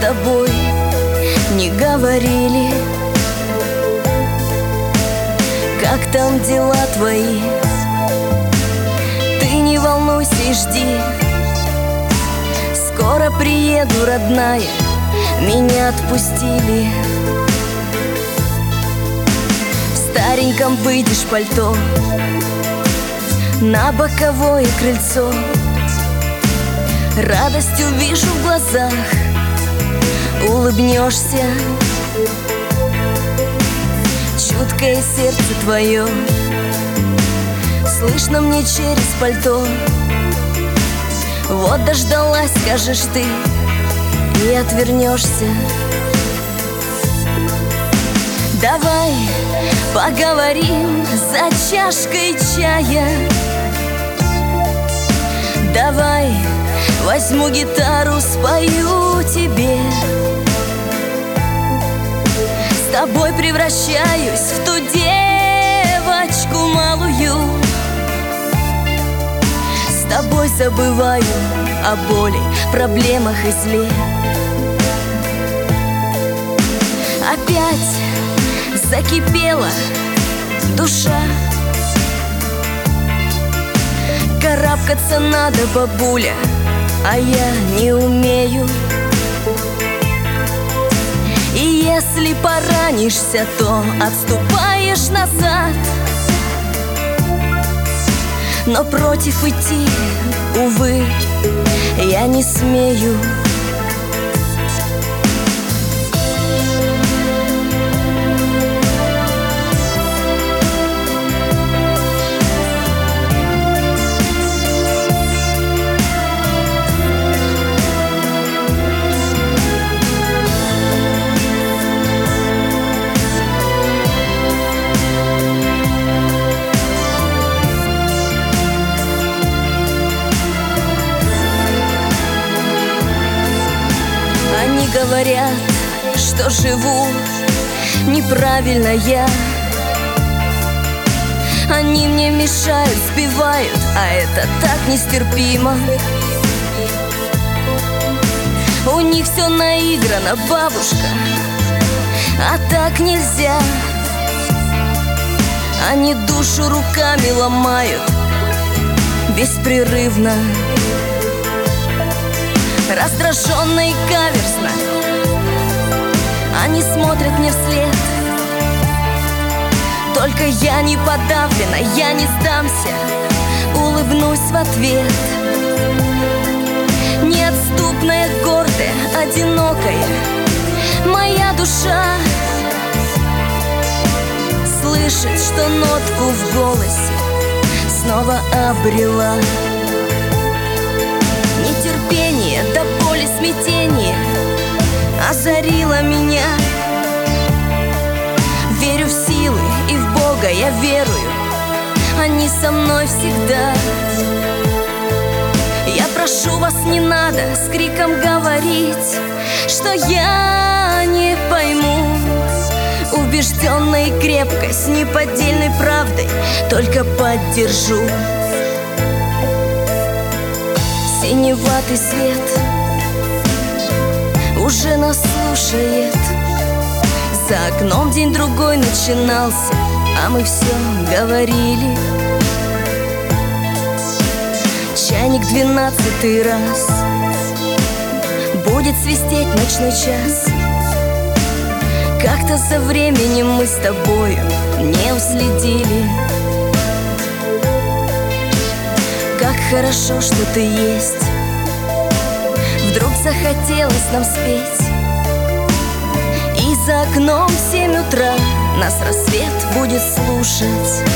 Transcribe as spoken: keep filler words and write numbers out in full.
тобой не говорили. Как там дела твои? Ты не волнуйся и жди. Скоро приеду, родная, меня отпустили. В стареньком выйдешь пальто на боковое крыльцо. Радость увижу в глазах, улыбнешься. Чуткое сердце твое слышно мне через пальто. Вот дождалась, скажешь ты, и отвернешься. Давай поговорим за чашкой чая. Давай возьму гитару, спою тебе. С тобой превращаюсь в ту девочку малую. С тобой забываю о боли, проблемах и зле. Опять закипела душа. Карабкаться надо, бабуля, а я не умею. И если поранишься, то отступаешь назад. Но против идти, увы, я не смею. Говорят, что живу неправильно я. Они мне мешают, сбивают, а это так нестерпимо. У них все наиграно, бабушка, а так нельзя. Они душу руками ломают беспрерывно. Раздраженно и каверзно они смотрят мне вслед. Только я не подавлена, я не сдамся, улыбнусь в ответ. Неотступная, гордая, одинокая моя душа слышит, что нотку в голосе снова обрела. Нетерпение до боли, смятение озарило меня. Верю в силы и в Бога я верую, они со мной всегда. Я прошу вас, не надо с криком говорить, что я не пойму. Убежденно и крепко, с неподдельной правдой только поддержу. Синеватый свет уже нас слушает. За окном день-другой начинался, а мы все говорили. Чайник двенадцатый раз будет свистеть ночной час. Как-то со временем мы с тобою не уследили. Как хорошо, что ты есть. Вдруг захотелось нам спеть. И за окном в семь утра нас рассвет будет слушать.